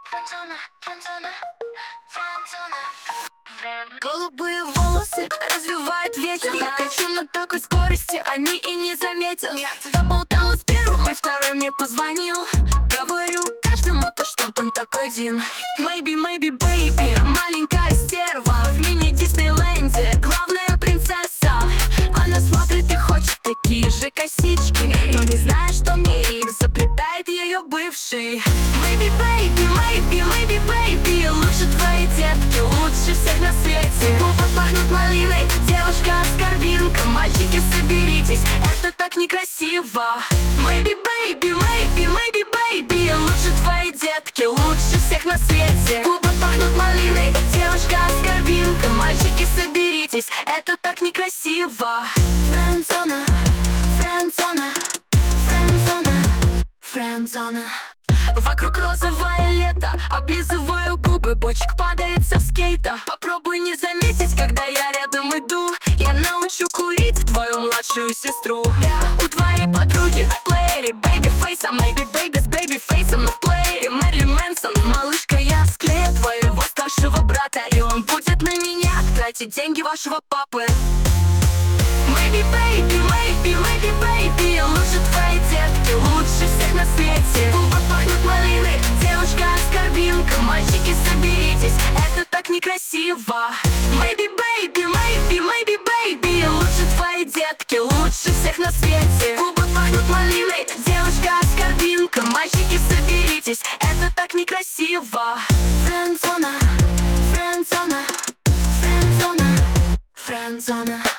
Голубые волосы развивает ветер. Я качу на такой скорости, они и не заметят. Я заболтала с первым, и второй мне позвонил. Говорю каждому то, что он такой один. Maybe, maybe, baby, маленькая стерва в мини-Диснейленде, главная принцесса. Она смотрит и хочет такие же косички, но не знает, что мне их заплетает ее бывший. Maybe, baby, maybe, maybe, baby, лучше твои детки, лучше всех на свете. Губы пахнут малиной, девушка-оскорбинка. Мальчики, соберитесь, это так некрасиво. Maybe, baby, maybe, maybe, baby, лучше твои детки, лучше всех на свете. Губы пахнут малиной, девушка-оскорбинка. Мальчики, соберитесь, это так некрасиво. Френдзона, френдзона, френдзона, френдзона. Вокруг розовое лето, облизываю губы, бочек падает со скейта. Попробуй не заметить, когда я рядом иду. Я научу курить твою младшую сестру. У твоей подруги в плеере бэйби-фейс, а maybe baby с бэйби-фейсом. Но в плеере Мэрилин Мэнсон. Малышка, я склею твоего старшего брата, и он будет на меня тратить деньги вашего папы. Maybe, baby, maybe, maybe, baby, лучше твои детки, лучше всех на свете. Губы пахнут малиной, девушка-оскорбинка. Мальчики, соберитесь, это так некрасиво. Maybe, baby, maybe, maybe, baby, лучше твои детки, лучше всех на свете. Губы пахнут малиной, девушка-оскорбинка. Мальчики, соберитесь, это так некрасиво. Френдзона, френдзона, френдзона, френдзона.